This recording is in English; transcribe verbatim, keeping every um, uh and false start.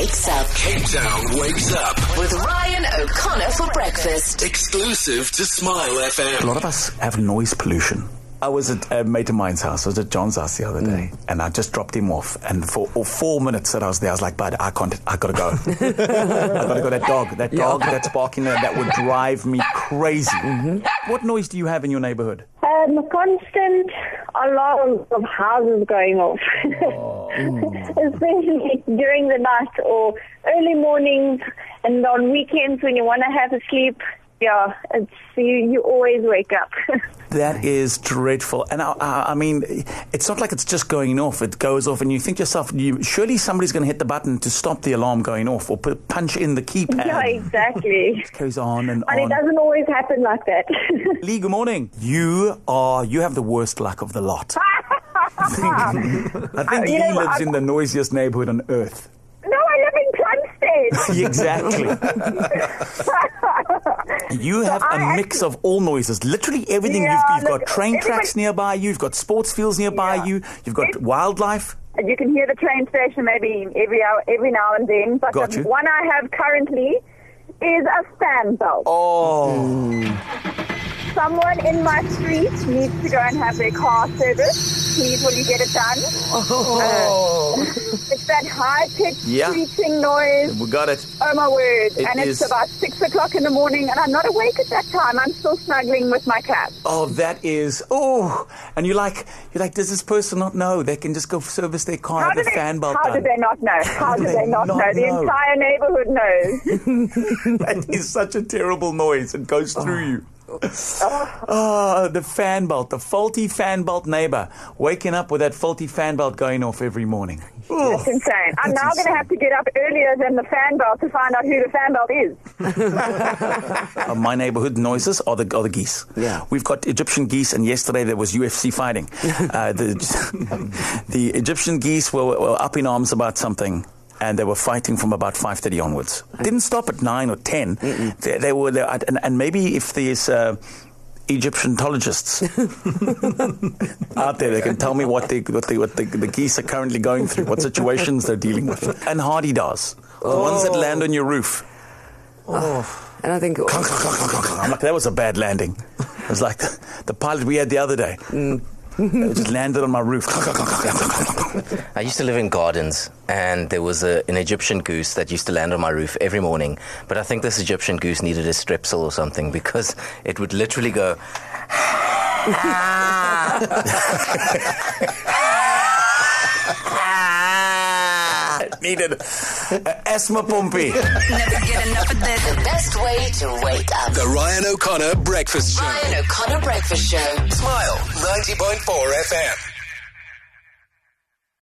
wakes up. Cape Town wakes up. With Ryan O'Connor for breakfast. Exclusive to Smile F M. A lot of us have noise pollution. I was at a mate of mine's house. I was at John's house the other day, mm. and I just dropped him off. And for oh, four minutes that I was there, I was like, "Bud, I can't. I gotta go. I gotta go." That dog, that dog yeah. that's barking there, that would drive me crazy. Mm-hmm. What noise do you have in your neighborhood? Um, constant alarms of houses going off, oh. especially during the night or early mornings, and on weekends when you want to have a sleep. Yeah, it's, you, you always wake up. That is dreadful. And I, I mean, it's not like it's just going off. It goes off and you think to yourself, you, surely somebody's going to hit the button to stop the alarm going off or put, punch in the keypad. Yeah, exactly. It goes on and, and on. And it doesn't always happen like that. Lee, good morning. You are, you have the worst luck of the lot. I think, I think Lee know, lives I'm, in the noisiest neighborhood on earth. No, I live in Plumstead. Exactly. You have so a mix of all noises. Literally everything. Yeah, you've, you've look, got train tracks nearby you. You've got sports fields nearby yeah. you. You've got it, wildlife. You can hear the train station maybe every hour, every now and then. But got the you. one I have currently is a fan belt. Oh. Mm. Someone in my street needs to go and have their car serviced. Please, will you get it done? Oh. Uh, it's that high-pitched, yeah. screeching noise. We got it. Oh, my word. It and is... it's about six o'clock in the morning, and I'm not awake at that time. I'm still snuggling with my cat. Oh, that is... Oh. And you're like, you're like, does this person not know? They can just go service their car and have the fan belt How done. do they not know? How, how do they, they not, not know? know? The entire neighborhood knows. That is such a terrible noise. It goes through oh. you. Oh, the fan belt, the faulty fan belt neighbor waking up with that faulty fan belt going off every morning. Ooh, that's insane. I'm now going to have to get up earlier than the fan belt to find out who the fan belt is. uh, my neighborhood noises are the, are the geese. Yeah. We've got Egyptian geese, and yesterday there was U F C fighting. Uh, the, the Egyptian geese were, were up in arms about something. And they were fighting from about five thirty onwards. Didn't stop at nine or ten. They, they were there, and, and maybe if there's uh, Egyptologists out there, they can tell me what, they, what, they, what the, the geese are currently going through, what situations they're dealing with. And Hardy-Dars, the oh. ones that land on your roof. Oh. And I think... I'm like, that was a bad landing. It was like the, the pilot we had the other day. Mm. It just landed on my roof. I used to live in Gardens, and there was a, an Egyptian goose that used to land on my roof every morning. But I think this Egyptian goose needed a strepsil or something, because it would literally go... It needed an asthma pumpy. Never get enough of this. The best way to wake up. The Ryan O'Connor Breakfast Show. Ryan O'Connor Breakfast Show. Smile ninety point four F M.